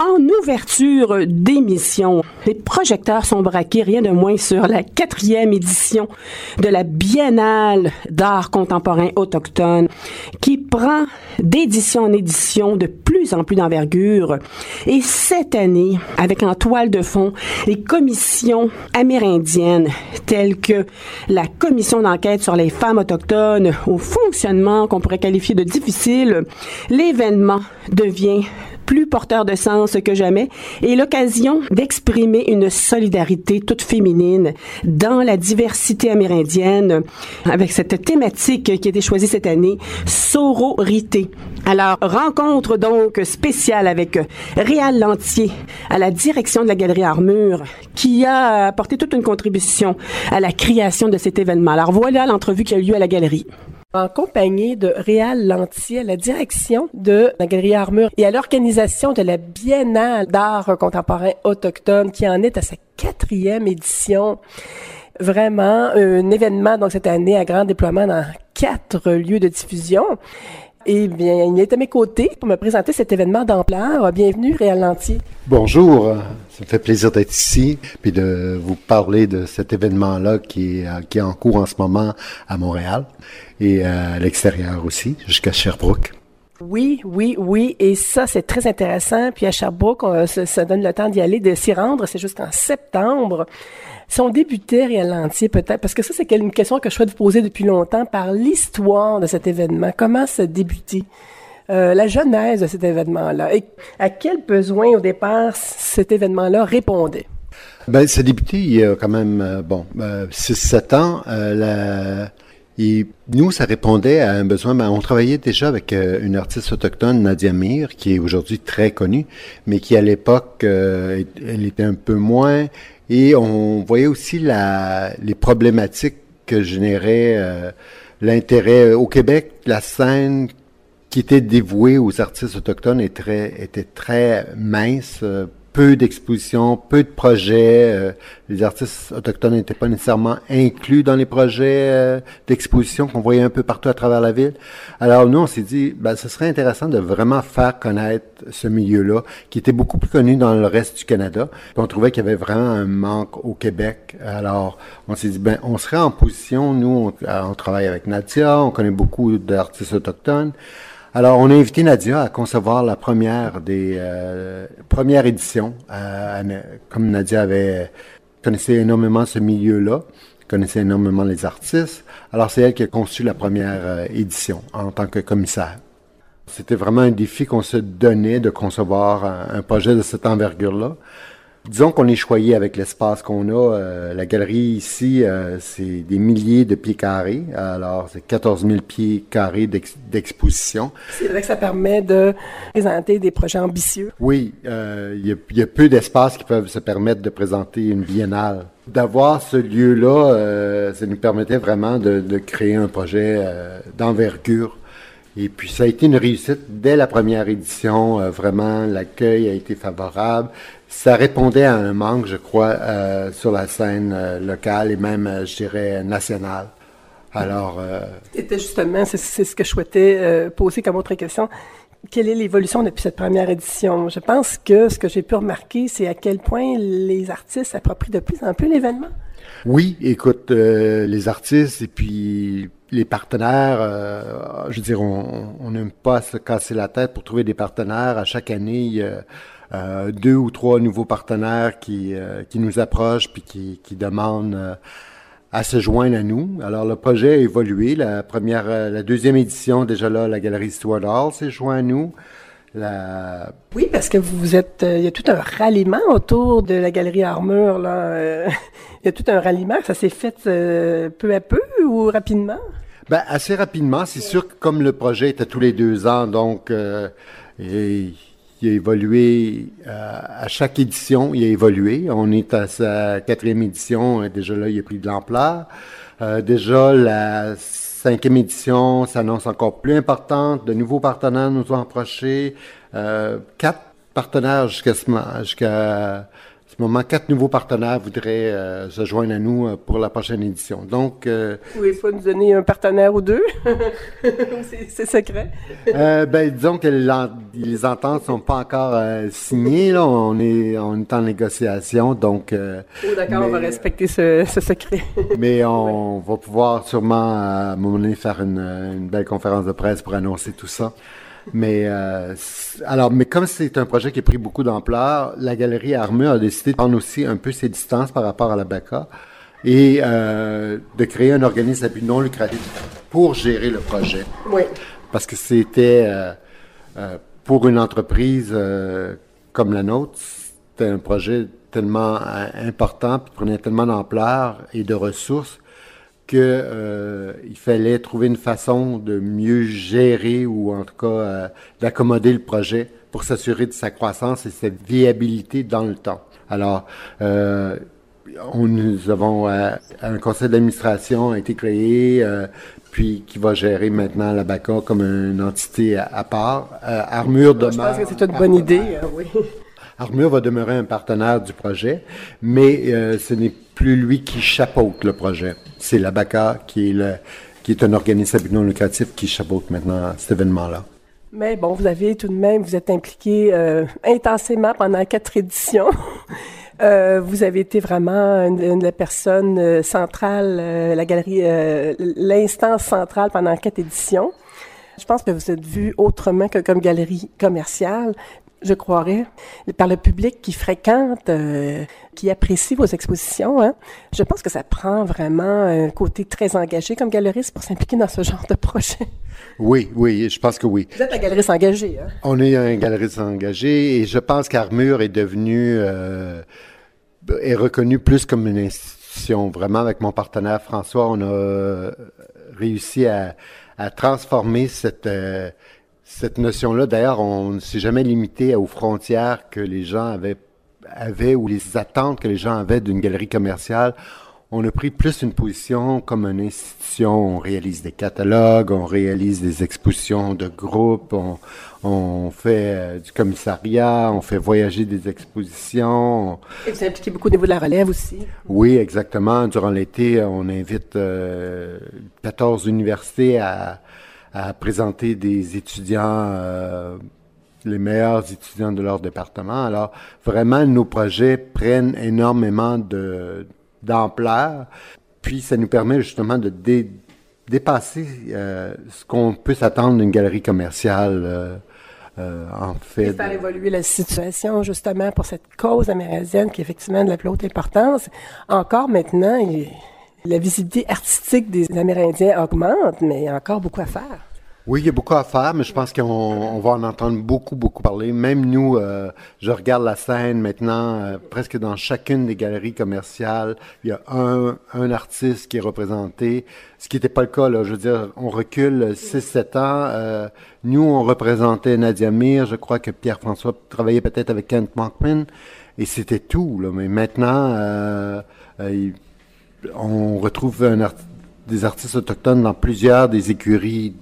En ouverture d'émission, les projecteurs sont braqués rien de moins sur la 4e édition de la Biennale d'art contemporain autochtone qui prend d'édition en édition de plus en plus d'envergure. Et cette année, avec en toile de fond les commissions amérindiennes telles que la commission d'enquête sur les femmes autochtones au fonctionnement qu'on pourrait qualifier de difficile, l'événement devient plus porteur de sens que jamais et l'occasion d'exprimer une solidarité toute féminine dans la diversité amérindienne avec cette thématique qui a été choisie cette année, sororité. Alors, rencontre donc spéciale avec Réal Lantier à la direction de la Galerie Armure qui a apporté toute une contribution à la création de cet événement. Alors voilà l'entrevue qui a eu lieu à la Galerie. En compagnie de Réal Lantier à la direction de la Galerie Armure et à l'organisation de la Biennale d'art contemporain autochtone qui en est à sa 4e édition. Vraiment un événement donc cette année à grand déploiement dans 4 lieux de diffusion. Eh bien, il est à mes côtés pour me présenter cet événement d'ampleur. Bienvenue, Réal Lantier. Bonjour, ça me fait plaisir d'être ici puis de vous parler de cet événement-là qui est en cours en ce moment à Montréal et à l'extérieur aussi, jusqu'à Sherbrooke. Oui, et ça, c'est très intéressant. Puis à Sherbrooke, ça donne le temps d'y aller, de s'y rendre, c'est jusqu'en septembre. Si on débutait, Réal Lantier, peut-être, parce que ça, c'est une question que je souhaite vous poser depuis longtemps, par l'histoire de cet événement. Comment ça a débuté? La genèse de cet événement-là. Et à quel besoin, au départ, cet événement-là répondait? Ben, ça a débuté il y a quand même, 6-7 ans. Et nous, ça répondait à un besoin. On travaillait déjà avec une artiste autochtone, Nadia Mir, qui est aujourd'hui très connue, mais qui, à l'époque, elle était un peu moins. Et on voyait aussi les problématiques que générait l'intérêt au Québec. La scène qui était dévouée aux artistes autochtones était très mince. Peu d'expositions, peu de projets. Les artistes autochtones n'étaient pas nécessairement inclus dans les projets d'exposition qu'on voyait un peu partout à travers la ville. Alors nous, on s'est dit, ce serait intéressant de vraiment faire connaître ce milieu-là, qui était beaucoup plus connu dans le reste du Canada. Puis on trouvait qu'il y avait vraiment un manque au Québec. Alors on s'est dit, on serait en position, nous, on travaille avec Nadia, on connaît beaucoup d'artistes autochtones. Alors, on a invité Nadia à concevoir la première première édition. Comme Nadia connaissait énormément ce milieu-là, connaissait énormément les artistes. Alors, c'est elle qui a conçu la première édition en tant que commissaire. C'était vraiment un défi qu'on se donnait de concevoir un projet de cette envergure-là. Disons qu'on est choyé avec l'espace qu'on a. La galerie ici, c'est des milliers de pieds carrés. Alors, c'est 14 000 pieds carrés d'exposition. C'est vrai que ça permet de présenter des projets ambitieux. Oui, il y a peu d'espaces qui peuvent se permettre de présenter une biennale. D'avoir ce lieu-là, ça nous permettait vraiment de créer un projet d'envergure. Et puis, ça a été une réussite dès la première édition. Vraiment, l'accueil a été favorable. Ça répondait à un manque, je crois, sur la scène locale et même, je dirais, nationale. Alors... C'était justement, c'est ce que je souhaitais poser comme autre question. Quelle est l'évolution depuis cette première édition? Je pense que ce que j'ai pu remarquer, c'est à quel point les artistes s'approprient de plus en plus l'événement. Oui, écoute, les artistes et puis les partenaires, je veux dire, on n'aime pas se casser la tête pour trouver des partenaires. À chaque année, il y a 2 ou 3 nouveaux partenaires qui nous approchent puis qui demandent à se joindre à nous. Alors, le projet a évolué. La deuxième édition, déjà là, la Galerie Stuart Hall s'est joint à nous. Oui, parce que il y a tout un ralliement autour de la Galerie Armure, là. Il y a tout un ralliement. Ça s'est fait peu à peu ou rapidement? Assez rapidement. C'est sûr que comme le projet était tous les 2 ans, donc il a évolué à chaque édition. Il a évolué. On est à sa 4e édition. Déjà là, il a pris de l'ampleur. Déjà, la 5e édition s'annonce encore plus importante. De nouveaux partenaires nous ont approchés. 4 partenaires jusqu'à ce moment, 4 nouveaux partenaires voudraient se joindre à nous pour la prochaine édition. Donc, vous pouvez pas nous donner un partenaire ou deux? c'est secret? Disons que les ententes sont pas encore signées. Là, on est en négociation, donc. D'accord, on va respecter ce secret. Mais on va pouvoir sûrement à un moment donné faire une belle conférence de presse pour annoncer tout ça. Mais comme c'est un projet qui a pris beaucoup d'ampleur, la Galerie Armure a décidé de prendre aussi un peu ses distances par rapport à la BACA et de créer un organisme à but non lucratif pour gérer le projet. Oui. Parce que c'était pour une entreprise comme la nôtre, c'était un projet tellement important, puis prenait tellement d'ampleur et de ressources il fallait trouver une façon de mieux gérer ou en tout cas d'accommoder le projet pour s'assurer de sa croissance et sa viabilité dans le temps. Alors, nous avons un conseil d'administration a été créé, puis qui va gérer maintenant la BACA comme une entité à part. Armure demeure. Je pense que c'est une bonne idée, oui. Armure va demeurer un partenaire du projet, mais ce n'est plus lui qui chapeaute le projet. C'est la BACA qui est un organisme à but non lucratif qui chapeaute maintenant cet événement-là. Mais bon, vous êtes impliqué intensément pendant 4 éditions. Vous avez été vraiment une personne centrale, la galerie, l'instance centrale pendant 4 éditions. Je pense que vous êtes vu autrement que comme galerie commerciale. Je croirais, par le public qui fréquente, qui apprécie vos expositions. Hein. Je pense que ça prend vraiment un côté très engagé comme galeriste pour s'impliquer dans ce genre de projet. Oui, je pense que oui. Vous êtes un galeriste engagé. Hein? On est un galeriste engagé et je pense qu'Armure est devenu, est reconnu plus comme une institution. Vraiment, avec mon partenaire François, on a réussi à transformer cette notion-là. D'ailleurs, on ne s'est jamais limité aux frontières que les gens avaient ou les attentes que les gens avaient d'une galerie commerciale. On a pris plus une position comme une institution. On réalise des catalogues, on réalise des expositions de groupe, on fait du commissariat, on fait voyager des expositions. Et vous impliquez beaucoup au niveau de la relève aussi. Oui, exactement. Durant l'été, on invite 14 universités à présenter des étudiants, les meilleurs étudiants de leur département. Alors, vraiment, nos projets prennent énormément d'ampleur, puis ça nous permet justement de dépasser ce qu'on peut s'attendre d'une galerie commerciale, en fait. Et faire évoluer la situation, justement, pour cette cause amérindienne qui est effectivement de la plus haute importance. Encore maintenant, la visibilité artistique des Amérindiens augmente, mais il y a encore beaucoup à faire. Oui, il y a beaucoup à faire, mais je pense qu'on va en entendre beaucoup parler. Même nous, je regarde la scène maintenant, presque dans chacune des galeries commerciales, il y a un artiste qui est représenté, ce qui n'était pas le cas, là. Je veux dire, on recule 6-7 ans. Nous, on représentait Nadia Mir, je crois que Pierre-François travaillait peut-être avec Kent Monkman, et c'était tout, là. Mais maintenant, on retrouve des artistes autochtones dans plusieurs des écuries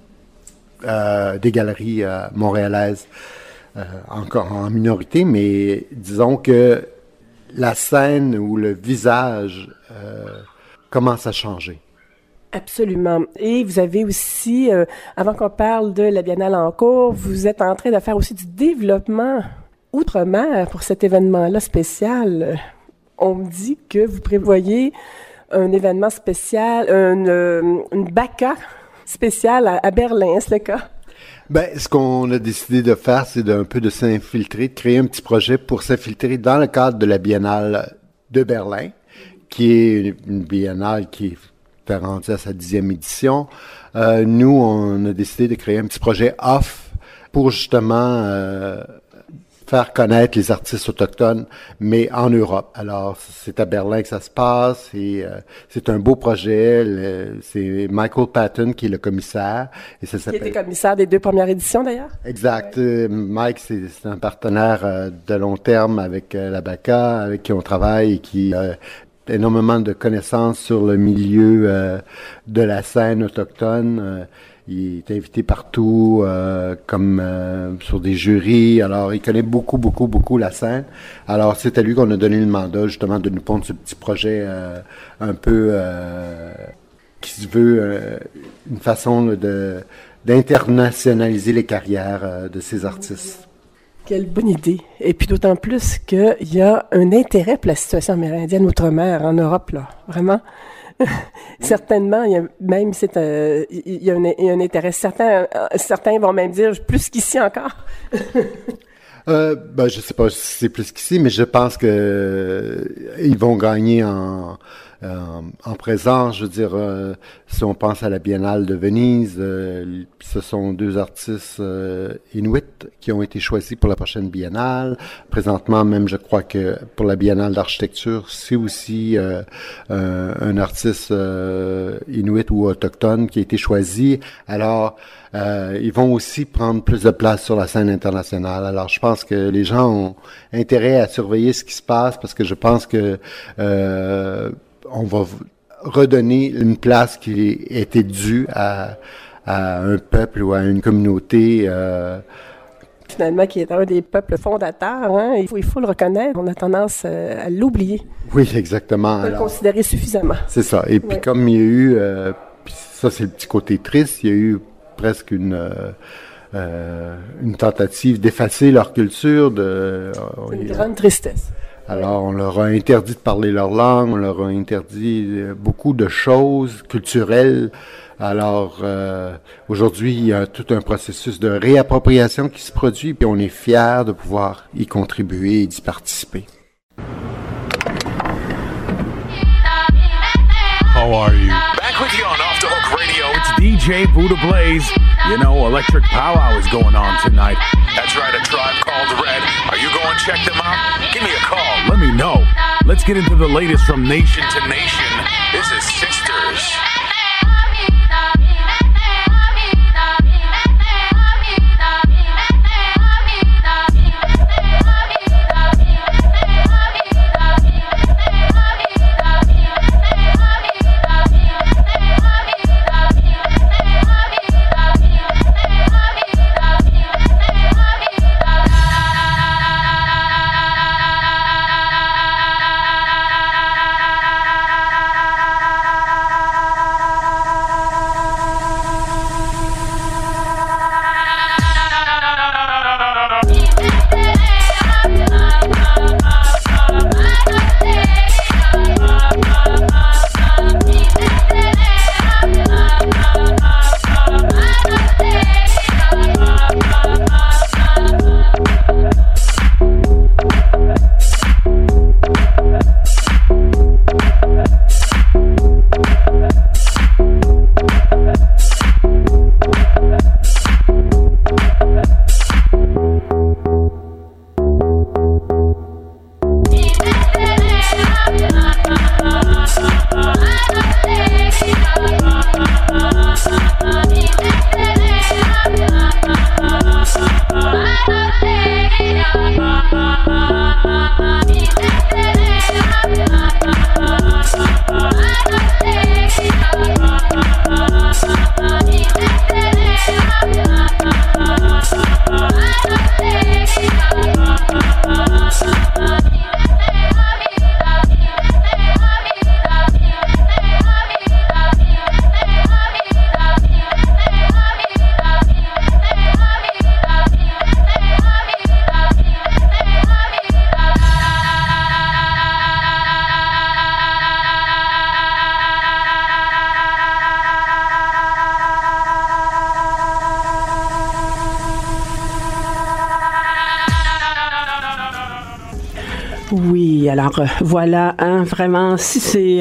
des galeries montréalaises, encore en minorité, mais disons que la scène ou le visage commence à changer. Absolument. Et vous avez aussi, avant qu'on parle de la Biennale en cours, vous êtes en train de faire aussi du développement outre-mer pour cet événement-là spécial. On me dit que vous prévoyez un événement spécial, une BACA spéciale à Berlin, est-ce le cas? Ce qu'on a décidé de faire, c'est d'un peu de s'infiltrer, de créer un petit projet pour s'infiltrer dans le cadre de la Biennale de Berlin, qui est une biennale qui est rendue à sa 10e édition. Nous, on a décidé de créer un petit projet off pour justement faire connaître les artistes autochtones, mais en Europe. Alors, c'est à Berlin que ça se passe, et c'est un beau projet. C'est Michael Patton qui est le commissaire. Et ça s'appelle... Qui était commissaire des 2 premières éditions, d'ailleurs? Exact. Ouais. Mike, c'est un partenaire de long terme avec la BACA, avec qui on travaille et qui a énormément de connaissances sur le milieu de la scène autochtone. il est invité partout, comme sur des jurys. Alors, il connaît beaucoup la scène. Alors, c'est à lui qu'on a donné le mandat, justement, de nous pondre ce petit projet un peu qui se veut une façon d'internationaliser les carrières de ces artistes. Quelle bonne idée. Et puis d'autant plus qu'il y a un intérêt pour la situation amérindienne outre-mer, en Europe, là. Vraiment. Certainement, il y a même il y a un intérêt. Certains vont même dire plus qu'ici encore. Je sais pas si c'est plus qu'ici, mais je pense que ils vont gagner en présence. Je veux dire, si on pense à la Biennale de Venise, ce sont 2 artistes inuits qui ont été choisis pour la prochaine Biennale. Présentement, même, je crois que pour la Biennale d'architecture, c'est aussi un artiste inuit ou autochtone qui a été choisi. Alors, ils vont aussi prendre plus de place sur la scène internationale. Alors, je pense que les gens ont intérêt à surveiller ce qui se passe parce que je pense que on va redonner une place qui était due à un peuple ou à une communauté. Finalement, qui est un des peuples fondateurs, hein? Il faut le reconnaître. On a tendance à l'oublier. Oui, exactement. On peut le considérer suffisamment. C'est ça. Et puis comme il y a eu, ça c'est le petit côté triste, il y a eu presque une tentative d'effacer leur culture. C'est une grande tristesse. Alors, on leur a interdit de parler leur langue, on leur a interdit beaucoup de choses culturelles. Alors, aujourd'hui, il y a tout un processus de réappropriation qui se produit, puis on est fiers de pouvoir y contribuer et d'y participer. How are you? Back with you on Off the Hook Radio. It's DJ Buddha Blaze. You know, Electric Powwow is going on tonight. That's right, a tribe called Red. Are you going to check them out? Give me a call. Let me know. Let's get into the latest from nation to nation. This is Sisters. Oui, alors voilà, hein, vraiment, si c'est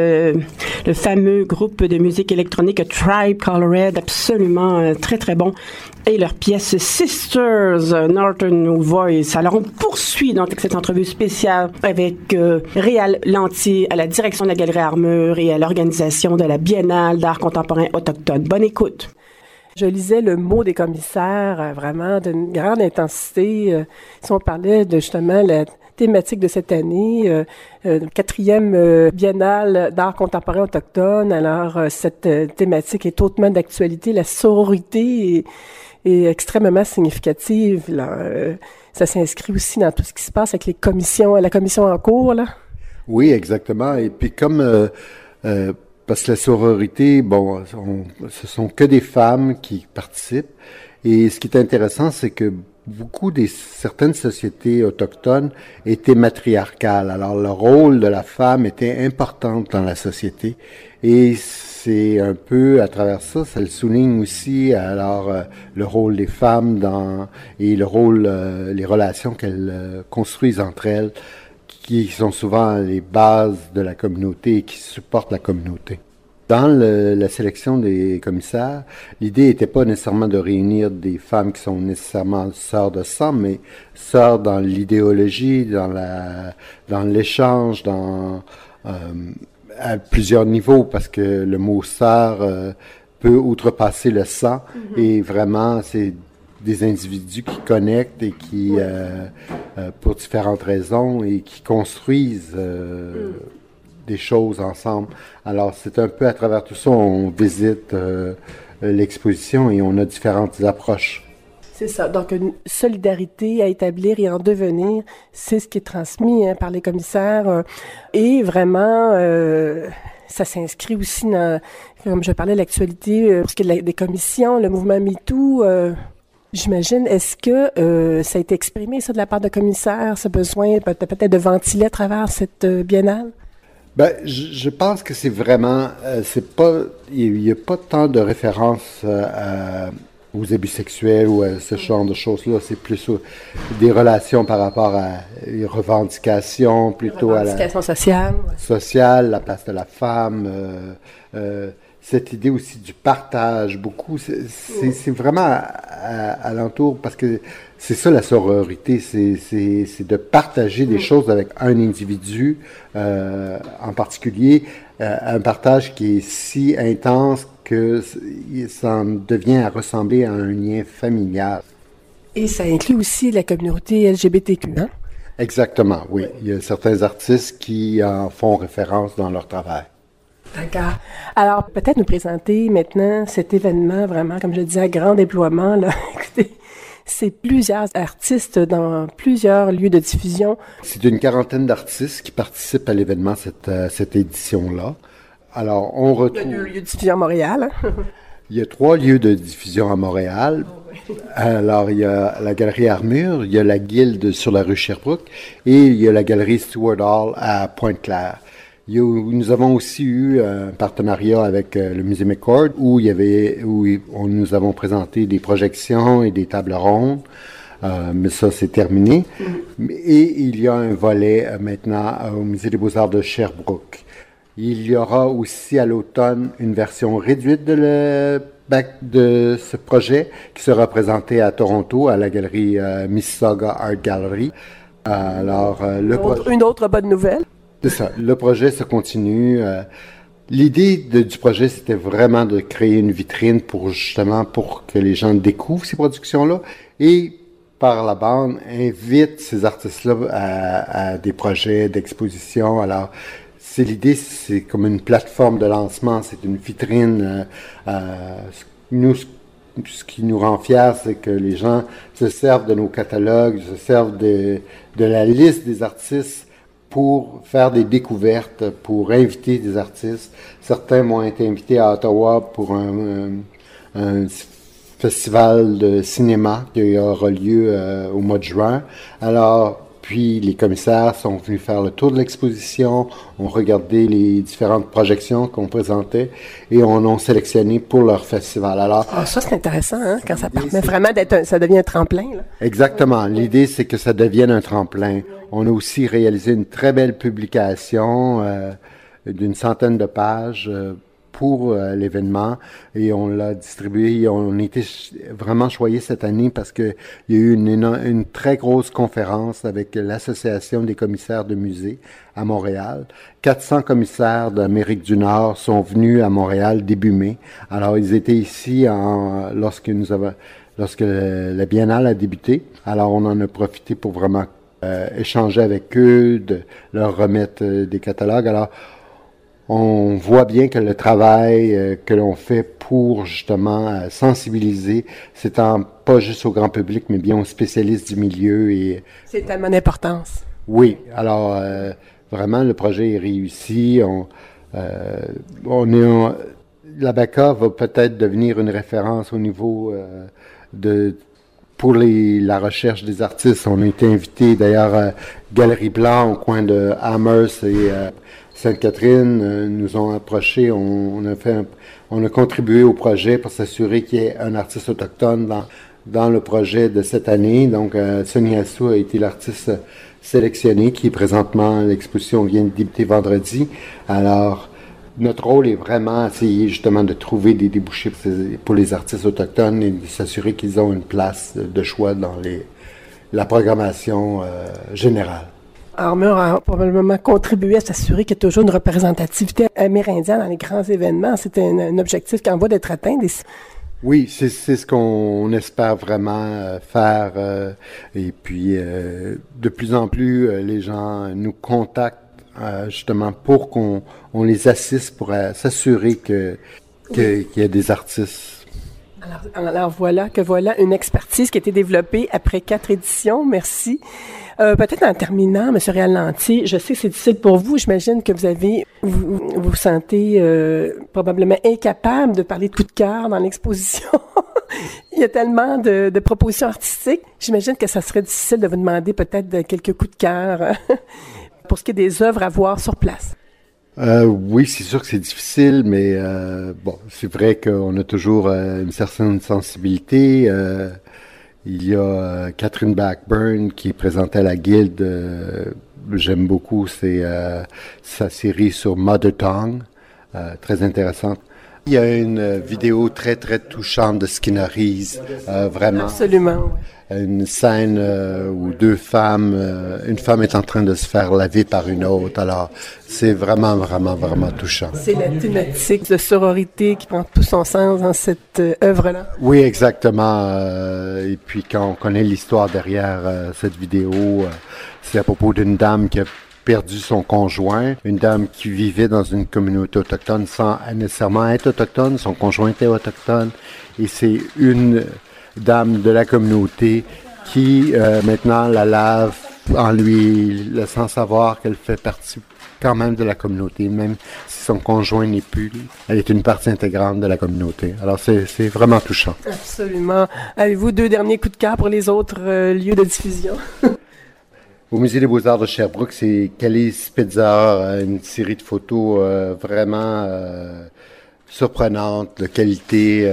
le fameux groupe de musique électronique A Tribe Called Red, absolument très très bon, et leur pièce Sisters, Northern Voice. Alors on poursuit donc cette entrevue spéciale avec Réal Lantier à la direction de la Galerie Armure et à l'organisation de la Biennale d'art contemporain autochtone. Bonne écoute. Je lisais le mot des commissaires, vraiment d'une grande intensité. Si on parlait de justement thématique de cette année, 4e biennale d'art contemporain autochtone. Alors, cette thématique est hautement d'actualité. La sororité est extrêmement significative, là. Ça s'inscrit aussi dans tout ce qui se passe avec la commission en cours, là. Oui, exactement. Et puis comme parce que la sororité, bon, ce sont que des femmes qui participent. Et ce qui est intéressant, c'est que certaines sociétés autochtones étaient matriarcales. Alors, le rôle de la femme était important dans la société. Et c'est un peu à travers ça, ça le souligne aussi, alors, le rôle des femmes et le rôle, les relations qu'elles construisent entre elles, qui sont souvent les bases de la communauté et qui supportent la communauté. Dans la sélection des commissaires, l'idée n'était pas nécessairement de réunir des femmes qui sont nécessairement sœurs de sang, mais sœurs dans l'idéologie, dans l'échange, à plusieurs niveaux, parce que le mot sœur peut outrepasser le sang, et vraiment c'est des individus qui connectent et qui, pour différentes raisons, et qui construisent des choses ensemble. Alors, c'est un peu à travers tout ça, on visite l'exposition et on a différentes approches. C'est ça. Donc, une solidarité à établir et en devenir, c'est ce qui est transmis par les commissaires. Et vraiment, ça s'inscrit aussi dans, comme je parlais, l'actualité, pour ce qui est des commissions, le mouvement MeToo. J'imagine, est-ce que ça a été exprimé, ça, de la part de commissaires, ce besoin peut-être de ventiler à travers cette biennale? Ben, je pense que c'est vraiment, il n'y a pas tant de références aux abus sexuels ou à ce genre de choses-là. C'est plus des relations par rapport à les revendications, plutôt à la sociale, la place de la femme, cette idée aussi du partage, beaucoup. C'est vraiment à l'entour, parce que c'est ça la sororité, c'est de partager des choses avec un individu en particulier, un partage qui est si intense que ça en devient à ressembler à un lien familial. Et ça inclut aussi la communauté LGBTQ, hein? Exactement, oui. Il y a certains artistes qui en font référence dans leur travail. D'accord. Alors, peut-être nous présenter maintenant cet événement vraiment, comme je le disais, à grand déploiement, là. Écoutez, c'est plusieurs artistes dans plusieurs lieux de diffusion. C'est une quarantaine d'artistes qui participent à l'événement, cette édition-là. Alors, on retrouve... Il y a 2 lieux de diffusion à Montréal. Il y a 3 lieux de diffusion à Montréal. Alors, il y a la Galerie Armure, il y a la Guilde sur la rue Sherbrooke et il y a la Galerie Stewart Hall à Pointe-Claire. Nous avons aussi eu un partenariat avec le Musée McCord où nous avons présenté des projections et des tables rondes, mais ça c'est terminé. Et il y a un volet maintenant au Musée des Beaux-Arts de Sherbrooke. Il y aura aussi à l'automne une version réduite de ce projet qui sera présenté à Toronto à la galerie Mississauga Art Gallery. Alors, une autre bonne nouvelle. C'est ça. Le projet se continue. L'idée du projet, c'était vraiment de créer une vitrine pour que les gens découvrent ces productions-là et, par la bande, invite ces artistes-là à des projets d'exposition. Alors, l'idée, c'est comme une plateforme de lancement, c'est une vitrine. Nous, ce qui nous rend fiers, c'est que les gens se servent de nos catalogues, se servent de la liste des artistes pour faire des découvertes, pour inviter des artistes. Certains m'ont été invités à Ottawa pour un festival de cinéma qui aura lieu au mois de juin. Alors, puis les commissaires sont venus faire le tour de l'exposition, ont regardé les différentes projections qu'on présentait et on a sélectionné pour leur festival. Alors, ça c'est intéressant, hein, quand ça permet vraiment ça devient un tremplin, là. Exactement. L'idée, c'est que ça devienne un tremplin. On a aussi réalisé une très belle publication d'une 100aine de pages pour l'événement et on l'a distribué. On était vraiment choyés cette année parce que il y a eu une très grosse conférence avec l'Association des commissaires de musées à Montréal. 400 commissaires d'Amérique du Nord sont venus à Montréal début mai. Alors, ils étaient ici lorsque la biennale a débuté. Alors, on en a profité pour vraiment échanger avec eux, de leur remettre des catalogues. Alors, on voit bien que le travail que l'on fait pour justement sensibiliser, c'est pas juste au grand public, mais bien aux spécialistes du milieu. C'est tellement d'importance. Oui, alors vraiment le projet est réussi. L'ABACA va peut-être devenir une référence au niveau pour la recherche des artistes. On a été invités d'ailleurs à Galerie Blanc au coin de Amherst et Sainte-Catherine nous ont approchés. On a contribué au projet pour s'assurer qu'il y ait un artiste autochtone dans le projet de cette année. Donc, Sonny Assou a été l'artiste sélectionné qui, présentement, l'exposition vient de débuter vendredi. Alors, notre rôle est vraiment essayer justement de trouver des débouchés pour les artistes autochtones et de s'assurer qu'ils ont une place de choix dans la programmation générale. Armure a probablement contribué à s'assurer qu'il y a toujours une représentativité amérindienne dans les grands événements. C'est un objectif qui est en voie d'être atteint. Oui, c'est ce qu'on espère vraiment faire. Et puis, de plus en plus, les gens nous contactent justement pour qu'on les assiste, pour s'assurer qu'il y a des artistes. Alors voilà une expertise qui a été développée après 4 éditions. Merci. Peut-être en terminant, M. Réal-Lantier, je sais que c'est difficile pour vous. J'imagine que vous sentez probablement incapable de parler de coup de cœur dans l'exposition. Il y a tellement de propositions artistiques. J'imagine que ça serait difficile de vous demander peut-être quelques coups de cœur pour ce qui est des œuvres à voir sur place. Oui, c'est sûr que c'est difficile, mais c'est vrai qu'on a toujours une certaine sensibilité. Il y a Catherine Blackburn qui est présentée à la Guilde. J'aime beaucoup, c'est sa série sur Mother Tongue, très intéressante. Il y a une vidéo très, très touchante de Skinneries, vraiment. Absolument, oui. Une scène où deux femmes, une femme est en train de se faire laver par une autre. Alors, c'est vraiment, vraiment, vraiment touchant. C'est la thématique de sororité qui prend tout son sens dans cette œuvre-là. Oui, exactement. Et puis, quand on connaît l'histoire derrière cette vidéo, c'est à propos d'une dame qui a perdu son conjoint, une dame qui vivait dans une communauté autochtone sans nécessairement être autochtone, son conjoint était autochtone, et c'est une dame de la communauté qui maintenant la lave en lui laissant savoir qu'elle fait partie quand même de la communauté, même si son conjoint n'est plus, elle est une partie intégrante de la communauté. Alors c'est vraiment touchant. Absolument. Avez-vous 2 derniers coups de cœur pour les autres lieux de diffusion? Au Musée des Beaux-Arts de Sherbrooke, c'est Kelly Spitzer, une série de photos vraiment surprenantes, de qualité,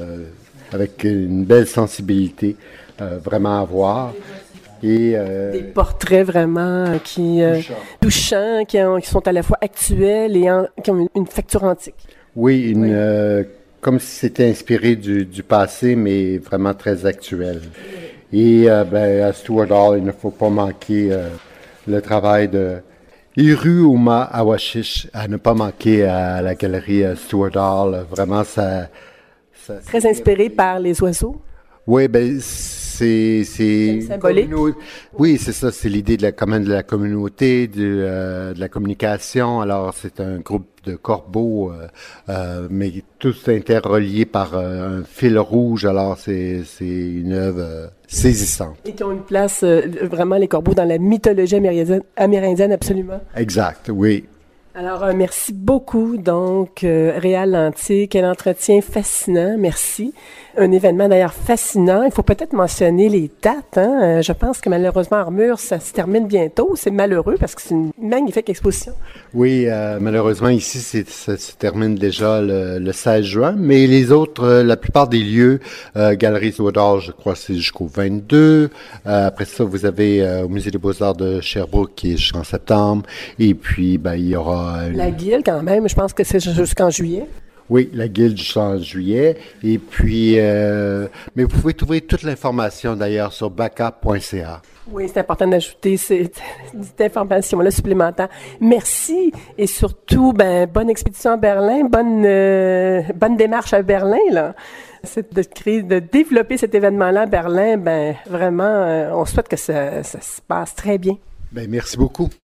avec une belle sensibilité, vraiment à voir. Et, des portraits vraiment touchants, qui sont à la fois actuels et qui ont une facture antique. Oui, comme si c'était inspiré du passé, mais vraiment très actuel. Et à Stuart Hall, il ne faut pas manquer le travail de Iruuma Awashish, à ne pas manquer à la galerie Stuart Hall. Vraiment, ça très inspiré par les oiseaux. Oui, c'est symbolique. Oui, c'est ça. C'est l'idée de la communauté, de la communication. Alors, c'est un groupe de corbeaux, mais tous interreliés par un fil rouge. Alors, c'est une œuvre saisissante. Et qui ont une place, vraiment, les corbeaux, dans la mythologie amérindienne, absolument. Exact, oui. Alors, merci beaucoup, donc, Réal-Lantier. Quel entretien fascinant, merci. Un événement d'ailleurs fascinant. Il faut peut-être mentionner les dates. Je pense que malheureusement, Armure, ça se termine bientôt. C'est malheureux parce que c'est une magnifique exposition. Oui, malheureusement, ici, ça se termine déjà le 16 juin. Mais les autres, la plupart des lieux, Galerie Stuart Hall, je crois, c'est jusqu'au 22. Après ça, vous avez au Musée des Beaux-Arts de Sherbrooke qui est jusqu'en septembre. Et puis, il y aura... La Guilde, quand même, je pense que c'est jusqu'en juillet. Oui, la Guilde jusqu'en juillet. Et puis, mais vous pouvez trouver toute l'information d'ailleurs sur baca.ca. Oui, c'est important d'ajouter cette information-là supplémentaire. Merci et surtout, bonne expédition à Berlin, bonne démarche à Berlin, là. C'est de développer cet événement-là à Berlin, vraiment, on souhaite que ça se passe très bien. Merci beaucoup.